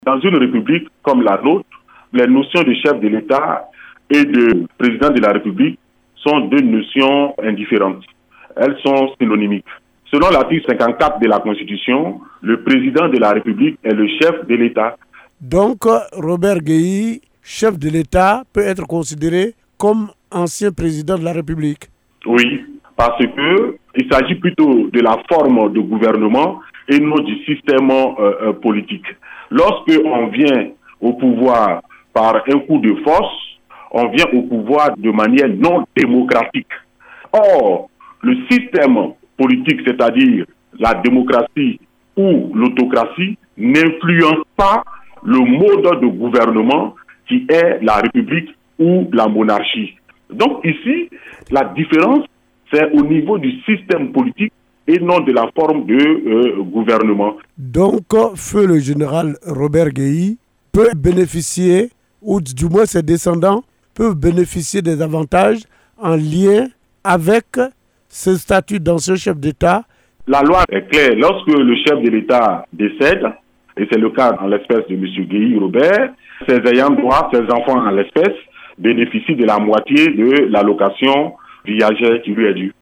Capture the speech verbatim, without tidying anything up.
Dans une république comme la nôtre, les notions de chef de l'État et de président de la République sont deux notions indifférentes. Elles sont synonymiques. Selon l'article cinquante-quatre de la Constitution, le président de la République est le chef de l'État. Donc, Robert Gueye, chef de l'État, peut être considéré comme ancien président de la République. Oui, parce que il s'agit plutôt de la forme de gouvernement et non du système euh, politique. Lorsque on vient au pouvoir par un coup de force, on vient au pouvoir de manière non démocratique. Or, le système politique, c'est-à-dire la démocratie ou l'autocratie, n'influence pas le mode de gouvernement qui est la République ou la monarchie. Donc ici, la différence, c'est au niveau du système politique et non de la forme de euh, gouvernement. Donc, feu le général Robert Gueye peut bénéficier, ou du moins ses descendants, peuvent bénéficier des avantages en lien avec ce statut d'ancien chef d'État. La loi est claire. Lorsque le chef de l'État décède, et c'est le cas en l'espèce de M. Gueye Robert, ses ayants droit, ses enfants en l'espèce, bénéficient de la moitié de l'allocation viagère qui lui est due.